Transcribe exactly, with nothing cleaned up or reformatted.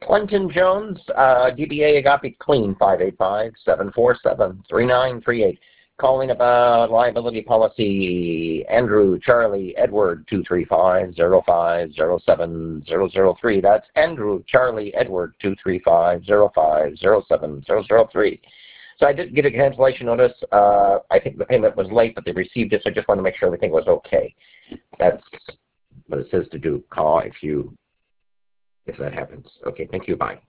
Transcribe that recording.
Clinton Jones, uh, D B A Agape Clean, five eight five, seven four seven, three nine three eight. Calling about liability policy, Andrew Charlie Edward, two three five, zero five zero seven zero zero three. That's Andrew Charlie Edward, two three five, zero five zero seven zero zero three. So I did get a cancellation notice. Uh, I think the payment was late, but they received it, so I just wanted to make sure everything was okay. That's what it says to do. Call if you if that happens. Okay, thank you. Bye.